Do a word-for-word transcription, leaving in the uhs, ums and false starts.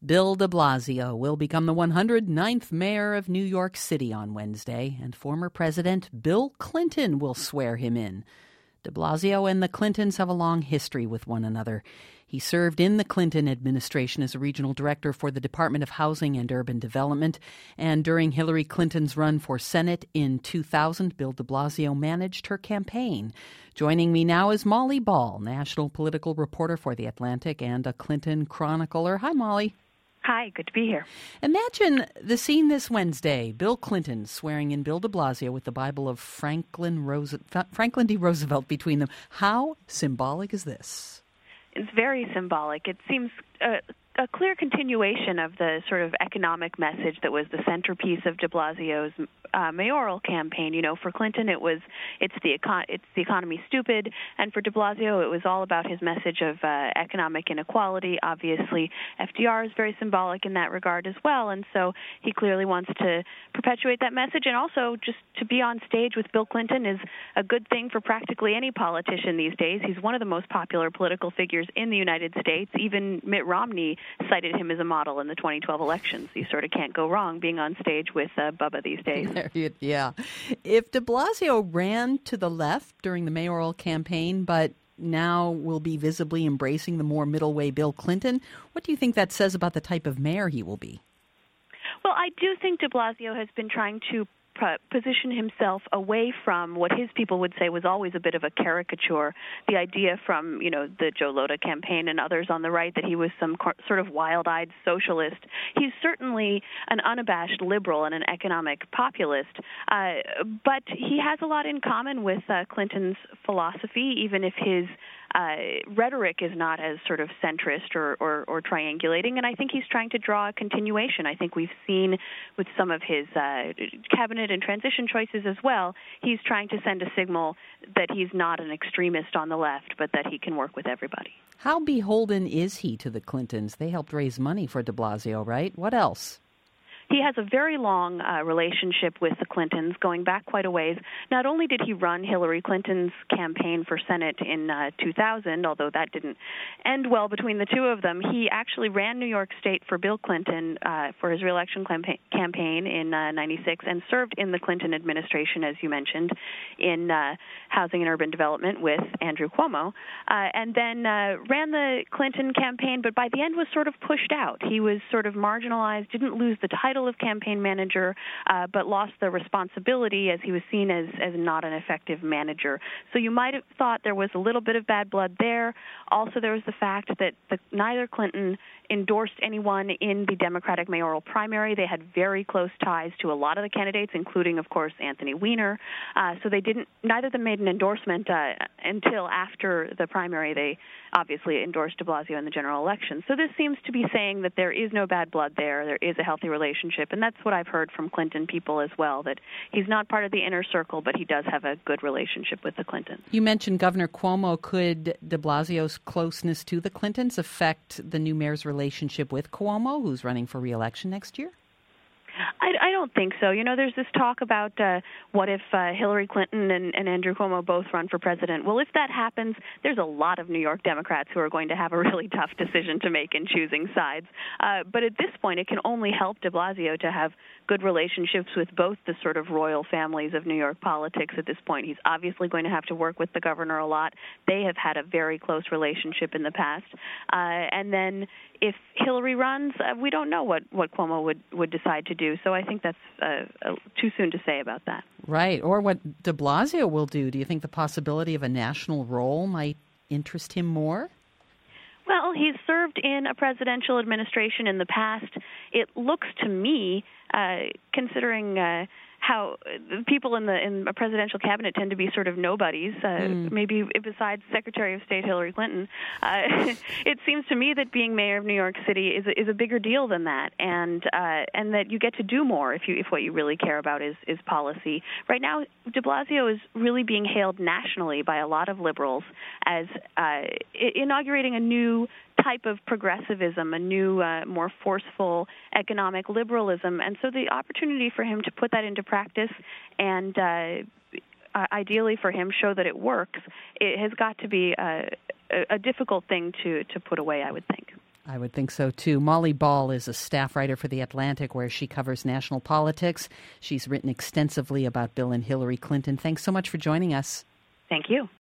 Bill de Blasio will become the one hundred ninth mayor of New York City on Wednesday, and former President Bill Clinton will swear him in. De Blasio and the Clintons have a long history with one another. He served in the Clinton administration as a regional director for the Department of Housing and Urban Development, and during Hillary Clinton's run for Senate in two thousand, Bill de Blasio managed her campaign. Joining me now is Molly Ball, national political reporter for The Atlantic and a Clinton chronicler. Hi, Molly. Hi, good to be here. Imagine the scene this Wednesday. Bill Clinton swearing in Bill de Blasio with the Bible of Franklin, Rose- Franklin D. Roosevelt between them. How symbolic is this? It's very symbolic. It seems uh, a clear continuation of the sort of economic message that was the centerpiece of de Blasio's uh, mayoral campaign. You know, for Clinton, it was it's the econ- it's the economy stupid, and for de Blasio, it was all about his message of uh, economic inequality. Obviously, F D R is very symbolic in that regard as well, and so he clearly wants to perpetuate that message. And also, just to be on stage with Bill Clinton is a good thing for practically any politician these days. He's one of the most popular political figures in the United States. Even Mitt Romney cited him as a model in the twenty twelve elections. You sort of can't go wrong being on stage with uh, Bubba these days. Yeah. If de Blasio ran to the left during the mayoral campaign, but now will be visibly embracing the more middle way Bill Clinton, what do you think that says about the type of mayor he will be? Well, I do think de Blasio has been trying to position himself away from what his people would say was always a bit of a caricature, the idea from, you know, the Joe Lhota campaign and others on the right that he was some sort of wild-eyed socialist. He's certainly an unabashed liberal and an economic populist, uh, but he has a lot in common with uh, Clinton's philosophy, even if his Uh, rhetoric is not as sort of centrist or, or, or triangulating, and I think he's trying to draw a continuation. I think we've seen with some of his uh, cabinet and transition choices as well, he's trying to send a signal that he's not an extremist on the left, but that he can work with everybody. How beholden is he to the Clintons? They helped raise money for de Blasio, right? What else? He has a very long uh, relationship with the Clintons, going back quite a ways. Not only did he run Hillary Clinton's campaign for Senate in uh, two thousand, although that didn't end well between the two of them, he actually ran New York State for Bill Clinton uh, for his reelection campa- campaign in uh, ninety-six and served in the Clinton administration, as you mentioned, in uh, housing and urban development with Andrew Cuomo, uh, and then uh, ran the Clinton campaign, but by the end was sort of pushed out. He was sort of marginalized, didn't lose the title of campaign manager, uh, but lost the responsibility as he was seen as, as not an effective manager. So you might have thought there was a little bit of bad blood there. Also, there was the fact that the, neither Clinton endorsed anyone in the Democratic mayoral primary. They had very close ties to a lot of the candidates, including, of course, Anthony Weiner. Uh, so they didn't, neither of them made an endorsement uh, until after the primary. They obviously endorsed de Blasio in the general election. So this seems to be saying that there is no bad blood there. There is a healthy relationship. And that's what I've heard from Clinton people as well, that he's not part of the inner circle, but he does have a good relationship with the Clintons. You mentioned Governor Cuomo. Could de Blasio's closeness to the Clintons affect the new mayor's relationship with Cuomo, who's running for re-election next year? I, I don't think so. You know, there's this talk about uh, what if uh, Hillary Clinton and, and Andrew Cuomo both run for president. Well, if that happens, there's a lot of New York Democrats who are going to have a really tough decision to make in choosing sides. Uh, but at this point, it can only help de Blasio to have good relationships with both the sort of royal families of New York politics at this point. He's obviously going to have to work with the governor a lot. They have had a very close relationship in the past. Uh, and then if Hillary runs, uh, we don't know what, what Cuomo would, would decide to do. So I think that's uh, uh, too soon to say about that. Right. Or what de Blasio will do. Do you think the possibility of a national role might interest him more? Well, he's served in a presidential administration in the past. It looks to me, uh, considering uh, how people in the in a presidential cabinet tend to be sort of nobodies, uh, mm. maybe besides Secretary of State Hillary Clinton, uh, it seems to me that being mayor of New York City is a, is a bigger deal than that, and uh, and that you get to do more if you if what you really care about is, is policy. Right now, de Blasio is really being hailed nationally by a lot of liberals as uh, inaugurating a new type of progressivism, a new, uh, more forceful economic liberalism. And so the opportunity for him to put that into practice and uh, ideally for him show that it works, it has got to be a, a difficult thing to, to put away, I would think. I would think so, too. Molly Ball is a staff writer for The Atlantic, where she covers national politics. She's written extensively about Bill and Hillary Clinton. Thanks so much for joining us. Thank you.